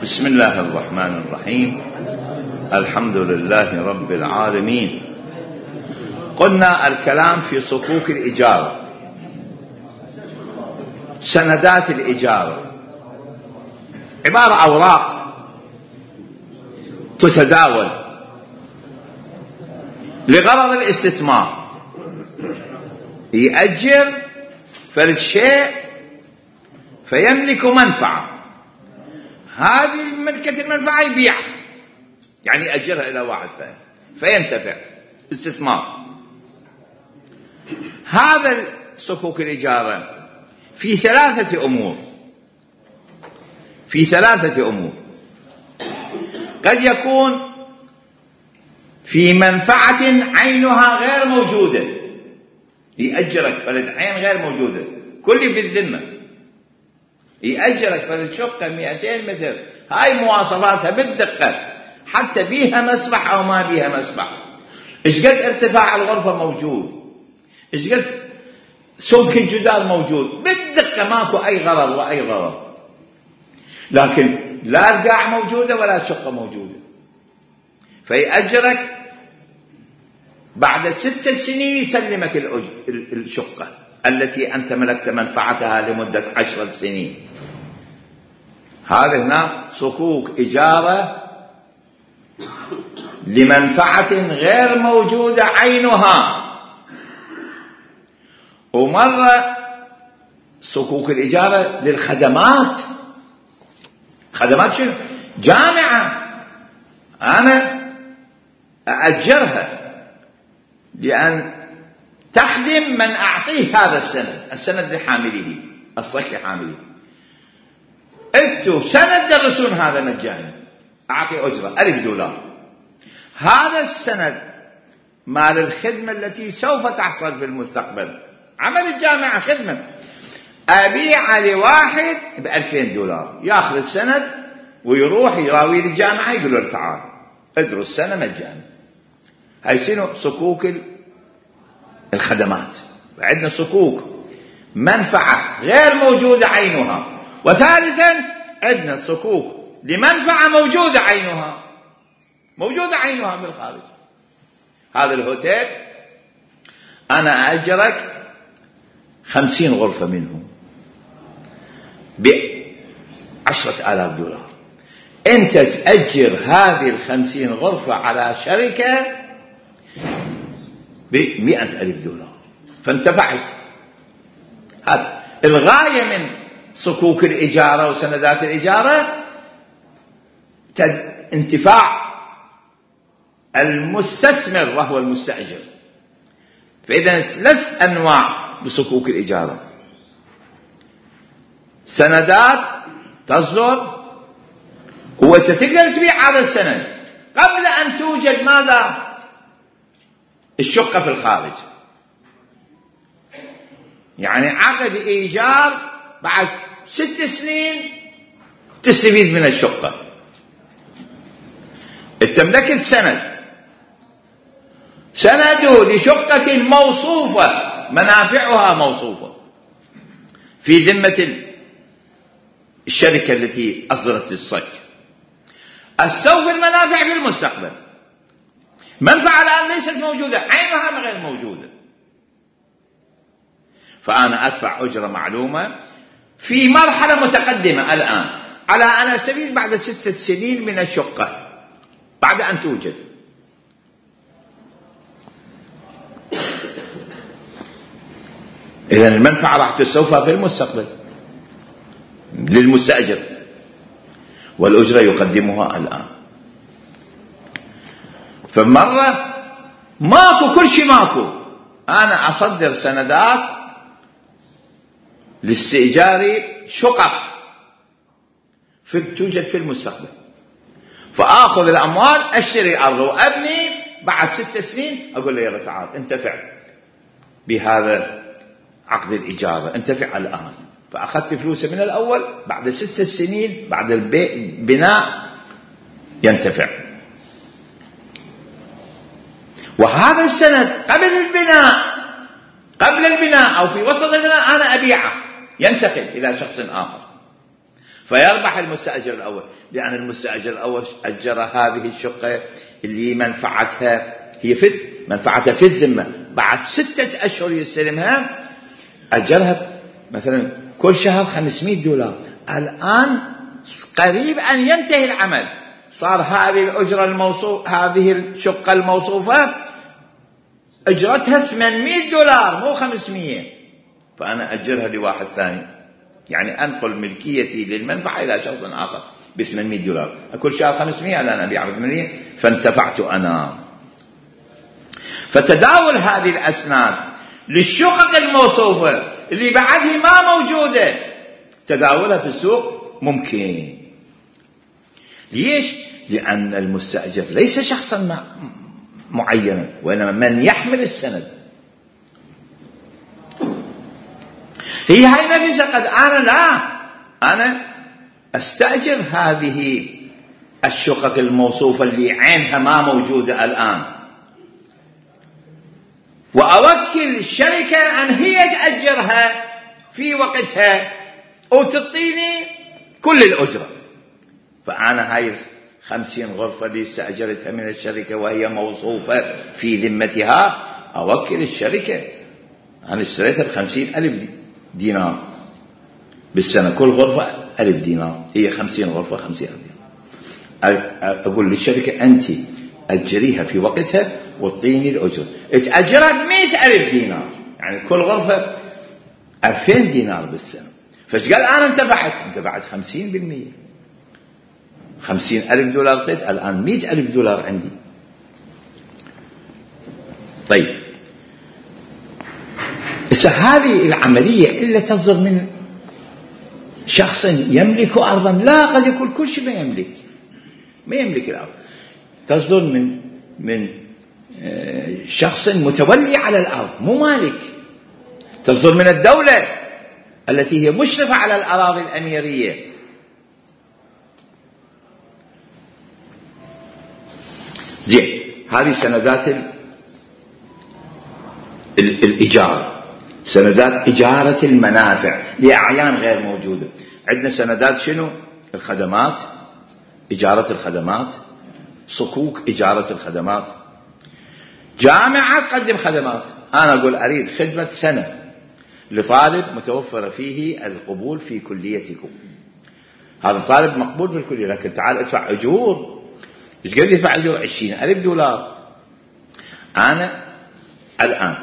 بسم الله الرحمن الرحيم. الحمد لله رب العالمين. قلنا الكلام في صكوك الإجارة. سندات الإجارة عبارة أوراق تتداول لغرض الاستثمار، يأجر فالشيء فيملك منفعة، هذه الملكة المنفعة يبيعها، يعني يأجرها إلى واحد فينتفع، استثمار. هذا صكوك الإجارة في ثلاثة أمور. قد يكون في منفعة عينها غير موجودة، يأجرك فلد عين غير موجودة، كل في الذمة، يأجرك فلد شقة 200 متر، هاي مواصفاتها بالدقة، حتى بيها مسبح أو ما بيها مسبح، إيش قد ارتفاع الغرفة موجود، إيش قد سمك الجدار موجود، بالدقة، ماكو أي غرض وأي ضرر. لكن لا القاع موجودة ولا شقة موجودة، فيأجرك بعد 6 سنين يسلمك الشقة التي أنت ملكت منفعتها لمدة 10 سنين. هذا هنا صكوك إجارة لمنفعة غير موجودة عينها. ومرة صكوك الإجارة للخدمات. خدمات شنو؟ جامعة أنا أأجرها لأن تخدم من أعطيه هذا السند لحامله، الصك لحامله. أنتوا سند درسون هذا مجاني، أعطي أجرة $1000. هذا السند مال الخدمة التي سوف تحصل في المستقبل، عمل الجامعة خدمة، أبيع لواحد $2000، يأخذ السند ويروح يراوي الجامعة، يقول له تعال ادرس سنة مجاني. هاي شنو؟ صكوك الخدمات. عندنا صكوك منفعة غير موجودة عينها. وثالثا عندنا صكوك لمنفعة موجودة عينها بالخارج. هذا الهوتيل أنا أأجرك 50 غرفة منه $10,000. أنت تأجر هذه 50 غرفة على شركة $100,000، فانتفعت. هذا الغاية من صكوك الإجارة وسندات الإجارة، انتفاع المستثمر وهو المستأجر. فإذا 3 أنواع بصكوك الإجارة: سندات تصدر، هو تقدر تبيع هذا السند قبل أن توجد ماذا؟ الشقة في الخارج، يعني عقد إيجار بعد 6 سنين تستفيد من الشقة. التملكة سند لشقة موصوفة، منافعها موصوفة في ذمة الشركة التي أصدرت الصك. استوفي المنافع في المستقبل، منفعة الآن ليست موجودة، عينها غير موجودة، فأنا أدفع أجرة معلومة في مرحلة متقدمة الآن على أن أستفيد بعد 6 سنين من الشقة بعد أن توجد. إذن المنفعة راح تستوفى في المستقبل للمستأجر، والأجرة يقدمها الآن. فمرة ماكو، كل شيء ماكو، أنا أصدر سندات لاستئجار شقق توجد في المستقبل، فآخذ الأموال أشتري أرض وأبني، بعد 6 سنين أقول له يلا تعال انتفع بهذا عقد الإجارة، انتفع الآن. فأخذت فلوسه من الأول، بعد 6 سنين بعد البناء ينتفع. وهذا السند قبل البناء أو في وسط البناء أنا أبيعه، ينتقل إلى شخص آخر. فيربح المستأجر الأول، لأن المستأجر الأول أجر هذه الشقة اللي منفعتها هي منفعتها في الذمة، بعد 6 أشهر يستلمها، أجرها مثلا كل شهر $500. الآن قريب أن ينتهي العمل، صار هذه الأجرة هذه الشقة الموصوفة أجرتها $800 مو 500، فأنا أجرها لواحد ثاني، يعني أنقل ملكيتي للمنفعة إلى شخص آخر $800، كل شهر 500 أنا أبيع 800، فانتفعت أنا. فتداول هذه الأسناد للشقق الموصوفة اللي بعدها ما موجودة، تداولها في السوق ممكن. ليش؟ لأن المستأجر ليس شخصا معينا، وإنما من يحمل السند. هي هاي نفسها قد أنا أستأجر هذه الشقق الموصوفة اللي عينها ما موجودة الآن، وأوكل الشركة أن هي تأجرها في وقتها وتعطيني كل الأجرة. فأنا هاي 50 غرفة اللي استأجرتها من الشركة وهي موصوفة في ذمتها، أوكل الشركة، أنا اشتريتها ب50,000 دينار بالسنة، كل غرفة 1000 دينار، هي 50 غرفة 50,000 دينار. أقول للشركة أنت أجريها في وقتها وطيني الأجر، تأجرها ب100,000 دينار، يعني كل غرفة 2000 دينار بالسنة. فايش قال أنا انتفعت 50%، $50,000 طيت، الآن $100,000 عندي. طيب بس هذه العملية إلا تصدر من شخص يملك أرضا، لا، قد يكون كل شيء ما يملك الأرض، تصدر من شخص متولي على الأرض مو مالك، تصدر من الدولة التي هي مشرفة على الأراضي الأميرية. زين، هذه سندات الإيجار، سندات إجارة المنافع لأعيان غير موجودة. عندنا سندات شنو؟ الخدمات، إجارة الخدمات، صكوك إجارة الخدمات. جامعة تقدم خدمات، أنا أقول أريد خدمة سنة لطالب متوفر فيه القبول في كليتكم، هذا طالب مقبول في الكلية، لكن تعال ادفع أجور. إيش قد يدفع أجور؟ $20,000. أنا الآن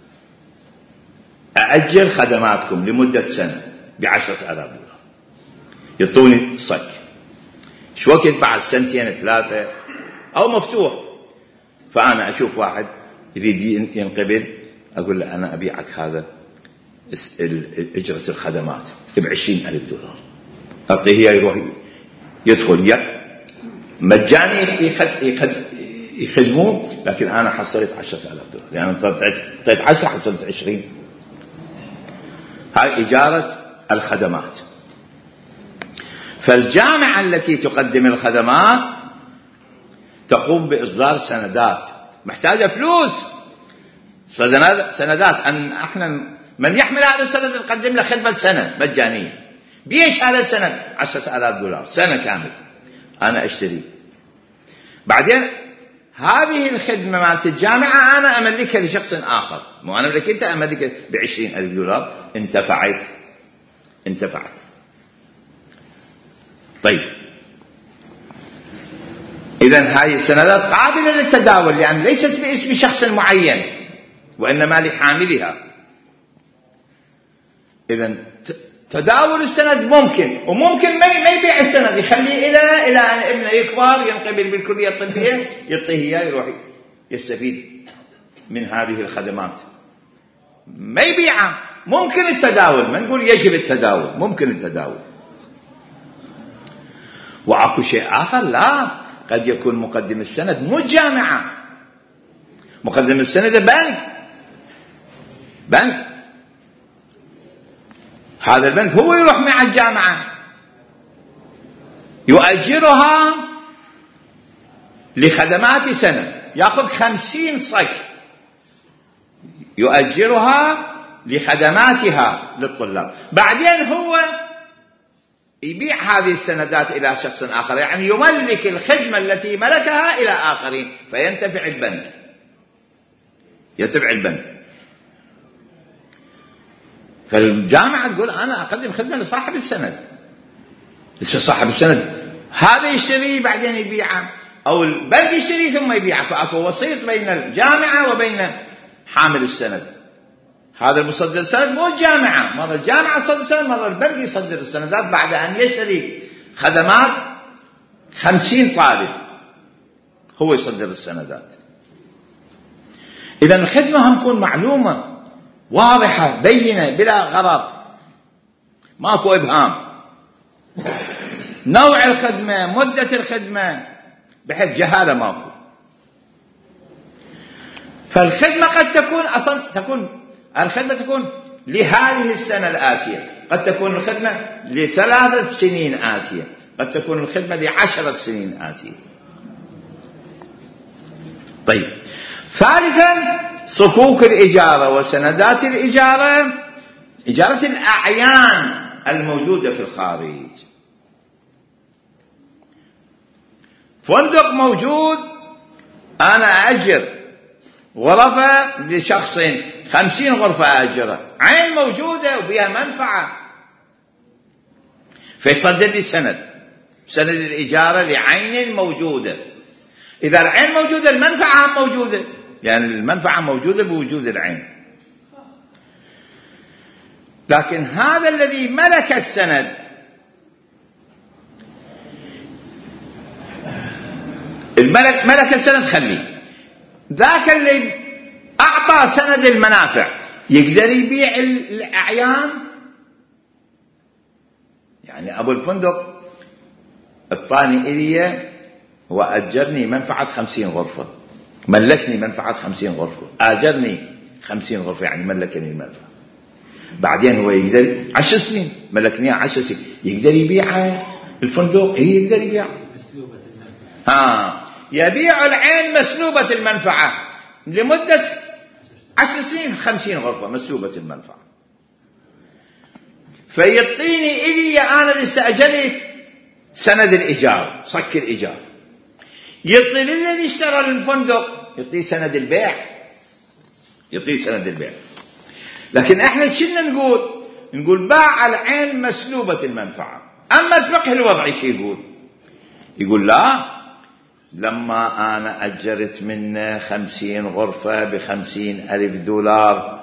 أأجر خدماتكم لمدة سنة $10,000، يعطوني صك. شو وقت بعد 2-3 أو مفتوح، فأنا أشوف واحد يريد ينقبل، أقول له أنا أبيعك هذا إجرة الخدمات $20,000، أعطيه يروح يدخل مجاني يخدموه، لكن أنا حصلت $10,000، يعني أعطيت 10 حصلت 20. هاي إجارة الخدمات. فالجامعة التي تقدم الخدمات تقوم بإصدار سندات، محتاجة فلوس، سندات أن احنا من يحمل هذا السند نقدم له خدمة سنة مجانية. بيش هذا السند؟ $10,000 سنة كامل أنا أشتري. بعدين هذه الخدمة مالت الجامعة أنا أملكها لشخص آخر، مو أنا أملكها، أملكها $20,000، انتفعت. طيب إذن هذه السندات قابلة للتداول، لأن ليست باسم شخص معين وإنما لحاملها. إذن تداول السند ممكن، وممكن ما يبيع السند، يخليه إلى أن ابنه يكبر ينقبل بالكلية الطبية، يعطيه إياه يروح يستفيد من هذه الخدمات، ما يبيعها. ممكن التداول، ما نقول يجب التداول، ممكن التداول. وأكو شيء آخر، لا، قد يكون مقدم السند مو جامعة، مقدم السند بنك، هذا البنك هو يروح مع الجامعة يؤجرها لخدمات سنة، يأخذ 50 صك يؤجرها لخدماتها للطلاب. بعدين هو يبيع هذه السندات إلى شخص آخر، يعني يملك الخدمة التي ملكها إلى آخرين، فينتفع البنك، يتبع البنك. فالجامعة تقول أنا أقدم خدمة لصاحب السند، صاحب السند هذا يشتري بعدين يبيعه، أو البنك يشتري ثم يبيعه، فأكو وسيط بين الجامعة وبين حامل السند. هذا المصدر السند مو الجامعة، مرة الجامعة تصدر السند، مرة البنك يصدر السندات بعد أن يشتري خدمات 50 طالب هو يصدر السندات. إذا الخدمة هم تكون معلومة واضحة بينة بلا غرض، ماكو إبهام، نوع الخدمة، مدة الخدمة، بحيث جهالة ماكو. فالخدمة قد تكون أصلا الخدمة تكون لهذه السنة الآتية، قد تكون الخدمة ل3 سنين آتية، قد تكون الخدمة ل10 سنين آتية. طيب، ثالثا صكوك الإجارة وسندات الإجارة، إجارة الأعيان الموجودة في الخارج. فندق موجود، أنا أجر غرفة لشخص 50 غرفة أجرة، عين موجودة وبها منفعة، فيصدر لي سند الإجارة لعين موجودة. إذا العين موجودة المنفعة موجودة، يعني المنفعة موجودة بوجود العين. لكن هذا الذي ملك السند ملك السند خليه، ذاك اللي أعطى سند المنافع يقدر يبيع الأعيان. يعني أبو الفندق الطاني إلي وأجرني منفعة 50 غرفة، ملكني منفعة 50 غرفة، آجرني 50 غرفة، يعني ملكني المنفعة. بعدين هو يقدر 10 سنين ملكني 10 سنين، يقدر يبيع الفندق، يقدر يبيع يبيع العين مسلوبة المنفعة لمدة 10 سنين 50 غرفة مسلوبة المنفعة، فيعطيني إلي أنا اللي استأجرت سند الإيجار، صك الإيجار، يعطي للذي اشترى الفندق يعطيه سند البيع، يعطيه سند البيع. لكن احنا شنو نقول باع العين مسلوبة المنفعة. أما الفقه الوضعي شو يقول لا، لما أنا أجرت منه 50 غرفة ب50,000 دولار،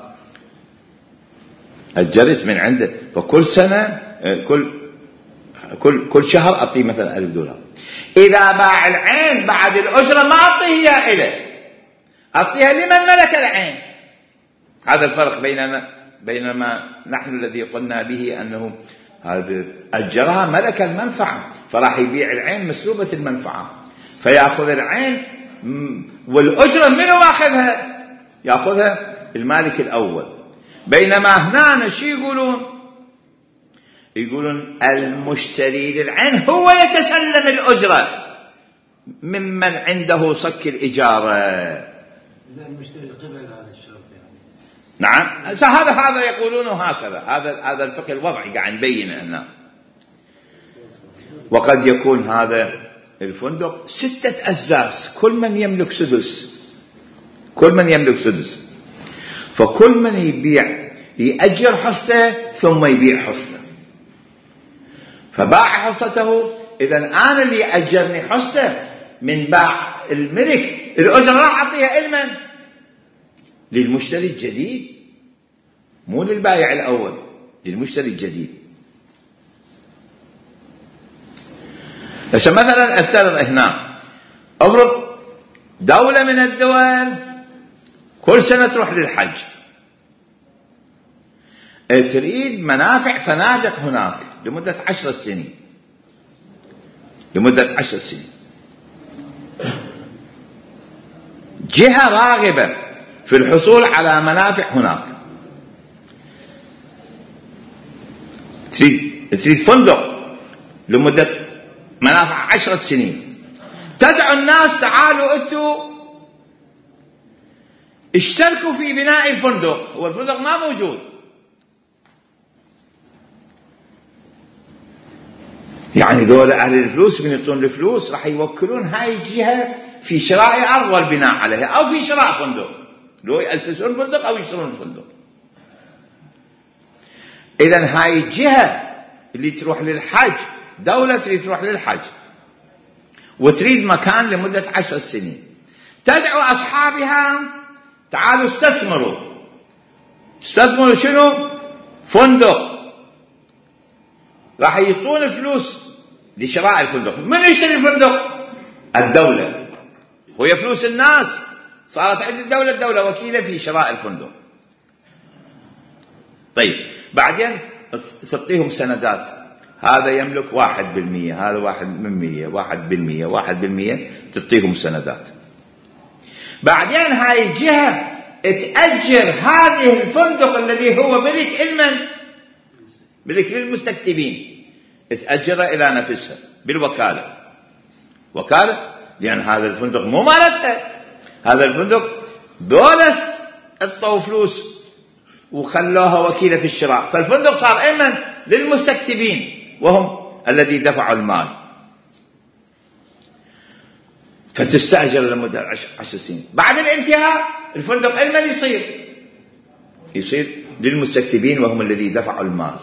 أجرت من عنده، فكل سنة كل شهر أعطيه مثلا 1000 دولار. إذا باع العين بعد الأجرة ما أعطيها إليه، أعطيها لمن ملك العين. هذا الفرق بينما نحن الذي قلنا به أنه هذا أجرها ملك المنفعة، فراح يبيع العين مسلوبة المنفعة، فيأخذ العين والأجرة منه أخذها، يأخذها المالك الأول. بينما هنا شو يقولون المشتري للعين هو يتسلم الأجرة ممن عنده صك الإجارة. المشتري قبل هذا الشرط يعني. نعم، هذا يقولون هكذا، هذا الفقه الوضعي قاعد نبين أنه. وقد يكون هذا الفندق 6 أسداس، كل من يملك سدس، فكل من يبيع يأجر حصته ثم يبيع حصته، فباع حصته. إذن أنا اللي أجرني حصته من باع الملك، الأجرة راح أعطيها إلمن؟ للمشتري الجديد، مو للبائع الأول، للمشتري الجديد. مثلا افترض هنا، افرض دولة من الدول كل سنة تروح للحج، تريد منافع فنادق هناك لمدة 10 سنين، جهة راغبة في الحصول على منافع هناك، تريد فندق لمدة منافع 10 سنين، تدعو الناس تعالوا انتوا اشتركوا في بناء الفندق. هو الفندق ما موجود، يعني ذول أهل الفلوس من يعطون الفلوس راح يوكلون هاي الجهة في شراء أرض والبناء عليها أو في شراء فندق، لو يأسسون فندق أو يشترون فندق. إذن هاي الجهة اللي تروح للحج، دولة اللي تروح للحج وتريد مكان لمدة 10 سنين، تدعو أصحابها تعالوا استثمروا شنو؟ فندق. راح يعطون فلوس لشراء الفندق. من يشتري الفندق؟ الدولة، وهي فلوس الناس صارت عند الدولة وكيلة في شراء الفندق. طيب بعدين تعطيهم سندات، هذا يملك 1%، هذا 1%، تعطيهم سندات. بعدين هاي الجهة تأجر هذه الفندق الذي هو ملك للمستكتبين، تأجره إلى نفسها بالوكالة، وكالة، لأن هذا الفندق مو مالتها، هذا الفندق دولة اعطوا فلوس وخلوها وكيلة في الشراء، فالفندق صار أيمن للمستكتبين وهم الذي دفعوا المال. فتستأجر لمدة 10 سنين. بعد الانتهاء الفندق أيمن يصير للمستكتبين وهم الذي دفعوا المال.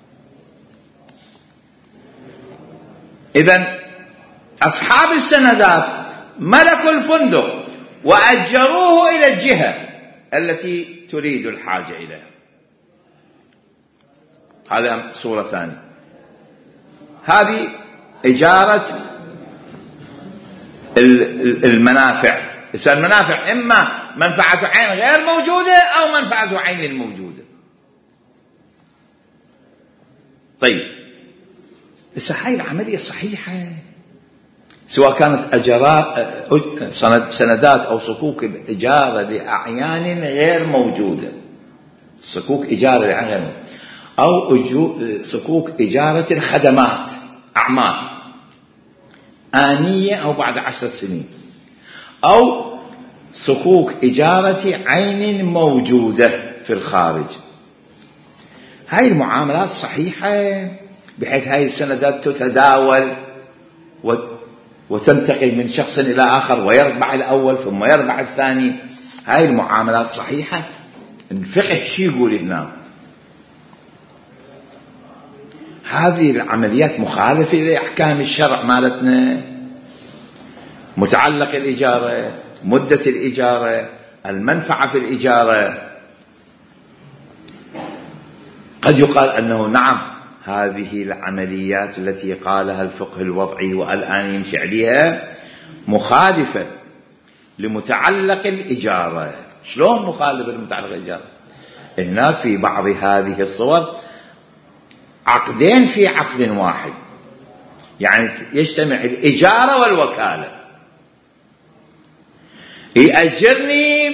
إذن أصحاب السندات ملكوا الفندق وأجروه إلى الجهة التي تريد الحاجة إليها. هذا صورة ثانية. هذه إجارة المنافع. المنافع إما منفعة عين غير موجودة أو منفعة عين موجودة. طيب هاي العملية صحيحة سواء كانت سندات أو صكوك إجارة لأعيان غير موجودة، صكوك إجارة لأعيان غير موجودة، أو صكوك إجارة الخدمات، أعمال آنية أو بعد 10 سنين، أو صكوك إجارة عين موجودة في الخارج. هاي المعاملات صحيحة بحيث هاي السندات تتداول وتنتقل من شخص إلى آخر ويربع الأول ثم يربع الثاني. هاي المعاملات صحيحة. الفقه شي يقول هنا؟ هذه العمليات مخالفة لأحكام الشرع مالتنا، متعلق الإجارة، مدة الإجارة، المنفعة في الإجارة. قد يقال أنه نعم هذه العمليات التي قالها الفقه الوضعي والآن يمشي عليها مخالفة لمتعلق الإجارة. شلون مخالفة لمتعلق الإجارة؟ هنا في بعض هذه الصور عقدين في عقد واحد، يعني يجتمع الإجارة والوكالة. يأجرني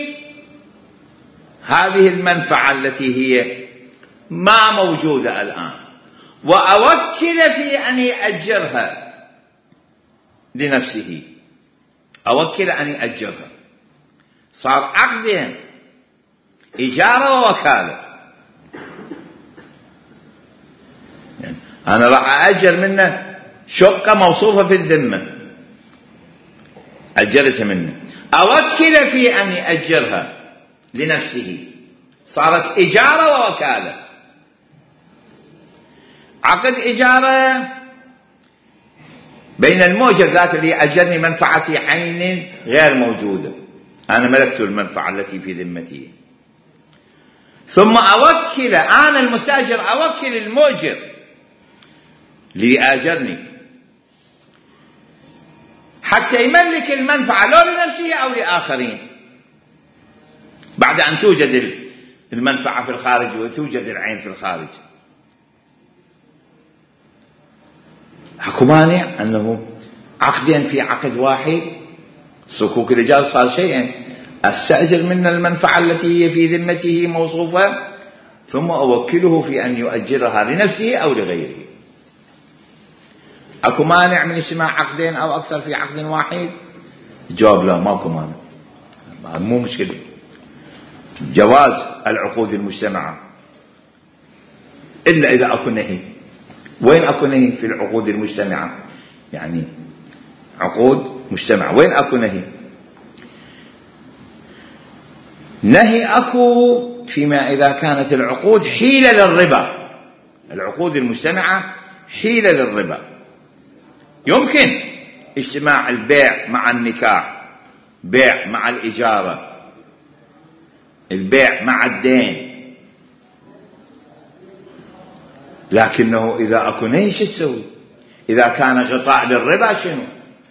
هذه المنفعة التي هي ما موجودة الآن، وأوكل في أن يأجرها لنفسه، أوكل أن يأجرها. صار عقدين، إجارة ووكالة. يعني أنا راح أأجر منه شقة موصوفة في الذمة، أجرتها منه، أوكل في أن يأجرها لنفسه، صارت إجارة ووكالة. عقد إجارة بين الموجب ذات اللي أجرني منفعتي عين غير موجودة، أنا ملكت المنفعة التي في ذمتي، ثم أوكل أنا المستأجر، أوكل المؤجر ليأجرني حتى يملك المنفعة لو لنفسه أو لآخرين، بعد أن توجد المنفعة في الخارج وتوجد العين في الخارج. اكو مانع أنه عقدين في عقد واحد، صكوك الإجارة صار شيئا، أستأجر من المنفعة التي هي في ذمته موصوفة ثم أوكله في أن يؤجرها لنفسه أو لغيره. اكو مانع من اجتماع عقدين أو أكثر في عقد واحد؟ الجواب لا، ماكو مانع، مو مشكلة. جواز العقود المجتمعة إلا إذا أكو نهي، وين أكو نهي في العقود المجتمعة؟ يعني عقود مجتمع وين أكو نهي؟ نهي أكو فيما إذا كانت العقود حيلة للربا. العقود المجتمعة حيلة للربا. يمكن اجتماع البيع مع النكاح، بيع مع الإجارة، البيع مع الدين، لكنه إذا أكو نهي شو تسوي؟ إذا كان غطاء للربا شنو؟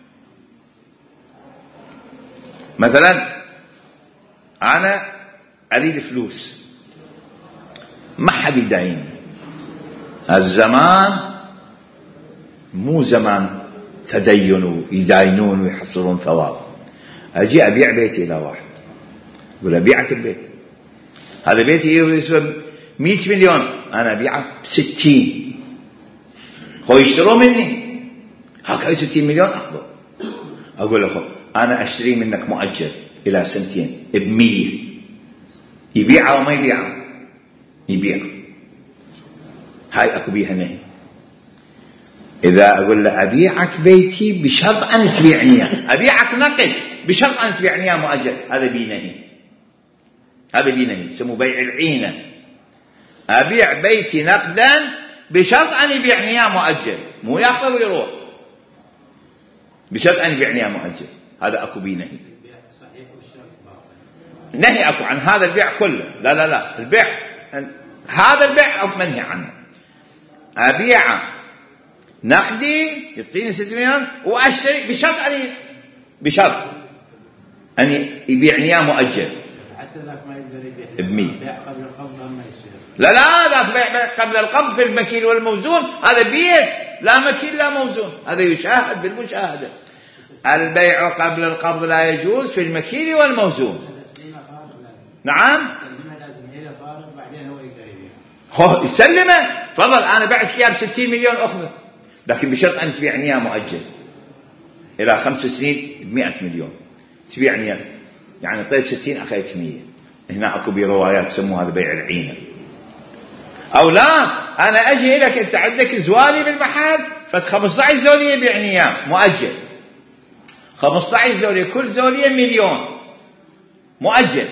مثلا أنا أريد فلوس، ما حد يدايني، الزمان مو زمان تدين يداينون ويحصلون ثواب. أجي أبيع بيتي إلى واحد، أقول أبيعك البيت، هذا بيتي يسوى 100 مليون، أنا أبيعه ب60، هو يشتروا مني هكذا 60 مليون أخذه. أقول له أنا أشتري منك مؤجل إلى 2 سنين ب100، يبيعه وما يبيعه؟ يبيعه. هاي أكو بيها نهي. إذا أقول له أبيعك بيتي بشرط أن تبيعني، أبيعك نقد بشرط أن تبيعني مؤجل، هذا بينهي، هذا بينهي، يسموه بيع العينة. أبيع بيتي نقدا بشرط أن يبيعني مؤجل، مو يأخذ ويروح، بشرط أن يبيعني مؤجل، هذا أكو بينهي. نهي أكو عن هذا البيع كله. لا لا لا، البيع هذا البيع أو منهي عنه. أبيع نقدي يعطيني 6 مليون وأشتري بشرط أن يبيعني مؤجل. حتى ذاك ما يقدر يبيع بيع قبل القبض ما يصير. لا لا، ذاك بيع قبل القبض في المكيل والموزون، هذا بيت لا مكيل لا موزون، هذا يشاهد بالمشاهدة. البيع قبل القبض لا يجوز في المكيل والموزون. نعم، هو يسلمه، تفضل أنا بعت إياه ب60 مليون أخذه، لكن بشرط أن تبيعني إياه مؤجل إلى 5 سنين ب100 مليون، تبيعني إياه يعني طيب 60 أخذت 100. هنا أكو بروايات يسموها هذا بيع العينة. أو لا، أنا أجي لك أنت عندك زوالي بالمحل، ف15 زولية بيعني إياه مؤجل، 15 زولية، كل زولية 1,000,000 مؤجل،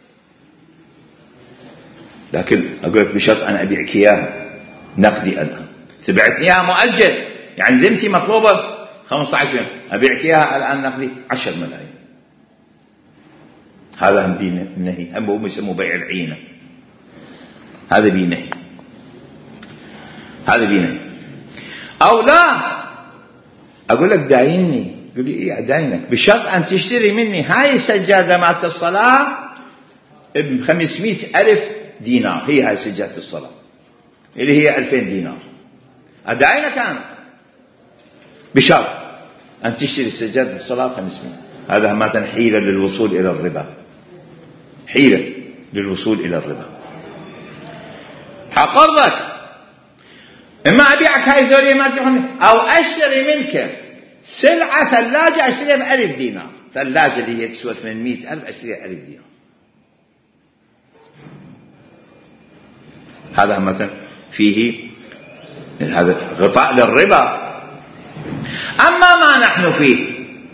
لكن أقول لك بشرط أنا أبيعك إياها نقدي الآن، تبعتني إياها مؤجل، يعني ذمتي مطلوبة 15 مليون، أبيعك إياها الآن نقدي 10 ملايين. هذا هم بينهي، هم يسموه بيع العينة، هذا بينهي، هذا بينهي. أو لا، أقول لك دايني، يقول لي إيه داينك بشرط أن تشتري مني هاي السجادة مالت الصلاة ب500,000 دينار، هي هاي سجادة الصلاة اللي هي 2000 دينار، أداينك أنا بشرط أن تشتري سجادة الصلاة 500. هذا ما تنحيل للوصول إلى الربا، حيلة للوصول إلى الربا. حقرضك، إما أبيعك هاي زورية ما تحمل، أو أشتري منك سلعة ثلاجة أشتريها ب1000 دينار، ثلاجة اللي هي تسوى 800,000 أشتريها 1000 دينار. هذا مثلا فيه هذا غطاء للربا. أما ما نحن فيه،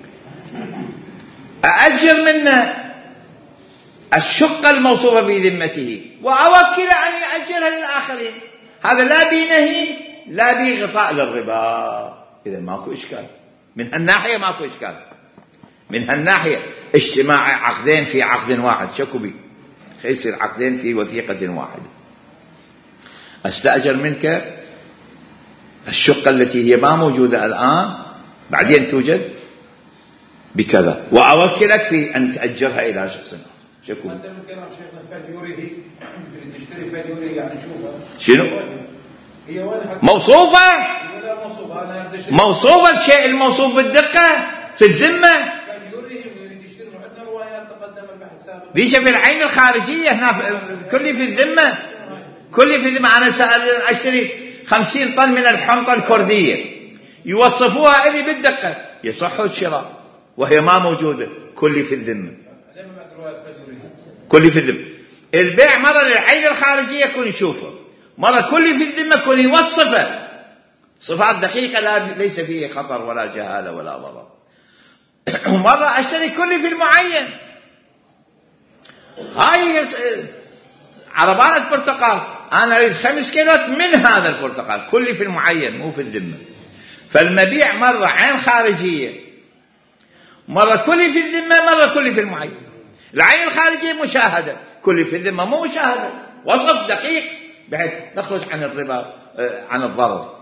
أأجر منا الشقة الموصوفة بذمته وأوكل أن يأجرها للآخرين، هذا لا بنهي لا بغطاء للربا. إذا ماكو إشكال من هالناحية، ماكو إشكال من هالناحية. اجتماع عقدين في عقد واحد، شكو بي يصير عقدين في وثيقة واحدة. أستأجر منك الشقة التي هي ما موجودة الآن، بعدين توجد بكذا، وأوكلك في أن تأجرها إلى شخص آخر. شكو هذا من كلام شيخنا فاليوري تشتري فاليوري يعني شنو هي وين موصوفة؟ لا موصوفة، أنا موصوفة الشيء الموصوف بالدقة في الذمة. فاليوري يريد يشتري، عندنا روايات تقدم البحث سابقا ديش في العين الخارجية، هنا كل في الذمة، كل في الذمة. أنا أشتري 50 طن من الحنطة الكردية، يوصفوها إلي بالدقة، يصح الشراء وهي ما موجودة، كل في الذمة، كل في الذمة. البيع مرة للعين الخارجية يكون يشوفه، مرة كل في الذمة يكون يوصفه صفات دقيقة ليس فيه خطر ولا جهالة ولا ضرر. ومرة أشتري كلي في المعين، هاي عربانة برتقال أنا أريد 5 كيلوات من هذا البرتقال، كلي في المعين مو في الذمة. فالمبيع مرة عين خارجية، مرة كلي في الذمة، مرة كلي في المعين. العين الخارجية مشاهدة، كلي في الذمة مو مشاهدة، وصف دقيق بحيث نخرج عن الربا عن الضرر.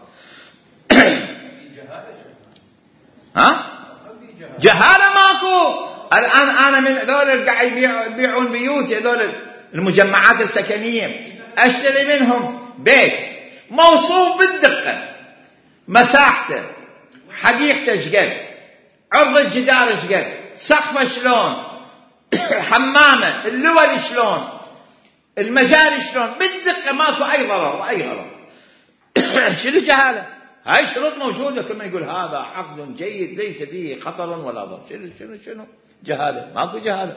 جهالة ماكو. الآن أنا من ذول اللي قاعد يبيعون بيوت، ذول المجمعات السكنية، أشتري منهم بيت موصوف بالدقة، مساحته، حديقته شقد، عرض الجدار شقد، سقفه شلون، حمامه، اللول شلون، المجاري شلون، بالدقة، ماكو أي ضرر وأي غرض. شنو جهالة؟ هاي شروط موجودة. كل ما يقول هذا عقد جيد ليس فيه خطر ولا ضرر، شنو جهالة؟ ماكو جهالة.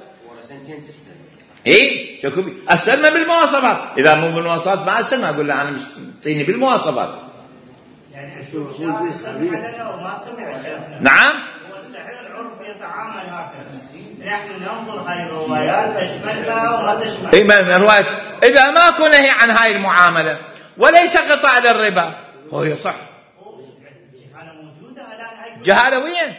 ايه شكو استلمه بالمواصفات، اذا مو بالمواصفات ما استلمه، اقول له انا اعطيني بالمواصفات. يعني وما سمع. نعم، هو الصحيح العرف يتعامل هكذا، نحن ننظر هاي الروايات تشملها وما تشملها. اي من الروايات اذا ماكو نهي عن هاي المعامله وليس قطع للربا هو يصح. جهاله وين؟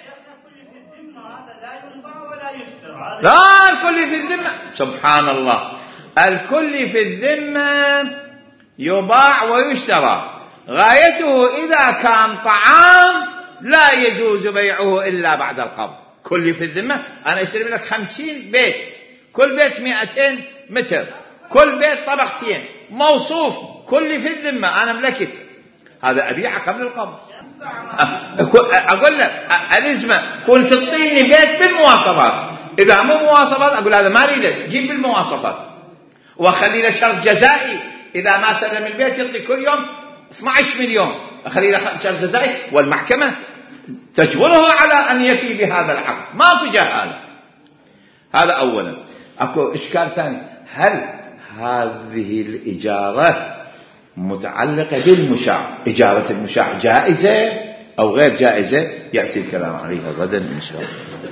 لا، الكل في الذمة. سبحان الله، الكل في الذمة يباع ويشترى، غايته إذا كان طعام لا يجوز بيعه إلا بعد القبض. كل في الذمة، أنا أشتري لك 50 بيت، كل بيت 200 متر، كل بيت طبقتين، موصوف، كل في الذمة، أنا ملكت، هذا أبيعه قبل القبض. أقول لك ألزمة كنت تعطيني بيت بالمواصفات، إذا مو مواصفات أقول هذا ما أريده، جيب بالمواصفات، وأخلي له شرط جزائي، إذا ما سلم البيت يعطي كل يوم 12 مليون، أخلي له شرط جزائي، والمحكمة تجبره على أن يفي بهذا العقد، ما في جهالة. هذا أولا. أكو إشكال ثاني، هل هذه الإجارة متعلقة بالمشاع، إجارة المشاع جائزة أو غير جائزة؟ يأتي الكلام عليها غدا إن شاء الله.